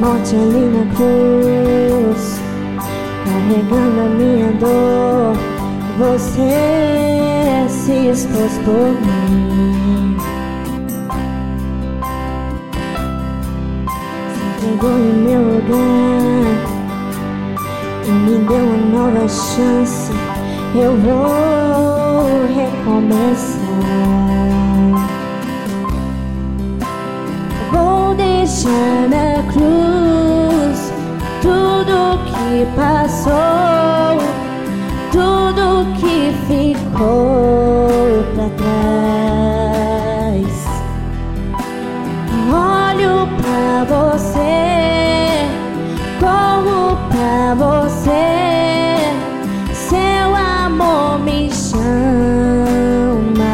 morte ali na cruz, carregando a minha dor. Você se expôs por mim, se entregou em meu lugar e me deu uma nova chance. Eu vou recomeçar. Vou deixar na cruz tudo que passou, tudo que ficou pra trás. Olho pra você, corro pra você, seu amor me chama.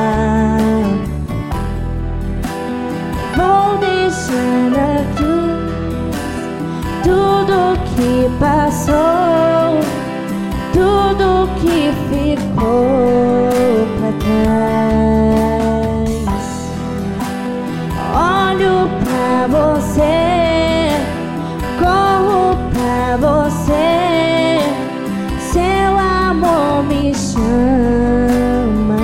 Vou deixar na cruz tudo que passou, tudo que ficou pra trás. Olho pra você, corro pra você, seu amor me chama.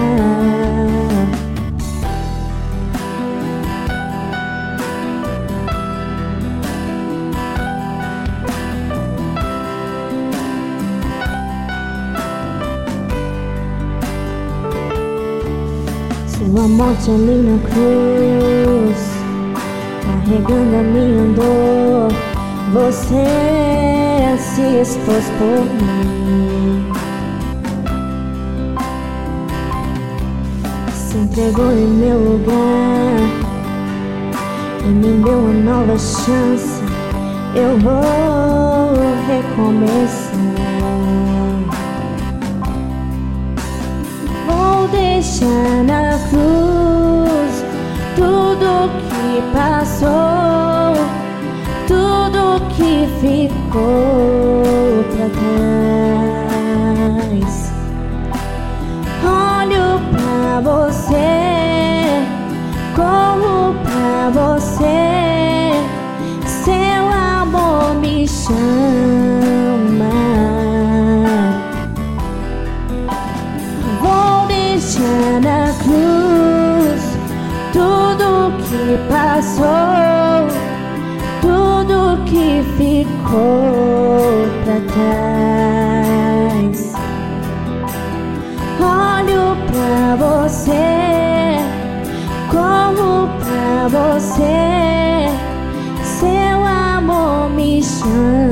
Sua morte ali na cruz, carregando a minha dor. Você se expôs por mim, se entregou em meu lugar e me deu uma nova chance. Eu vou recomeçar. Vou deixar na cruz tudo que passou, tudo que ficou pra trás. Olho pra você, corro pra você, seu amor me chama. Vou deixar na cruz tudo que passou, tudo que ficou pra trás. Olho pra você, corro pra você, seu amor me chama.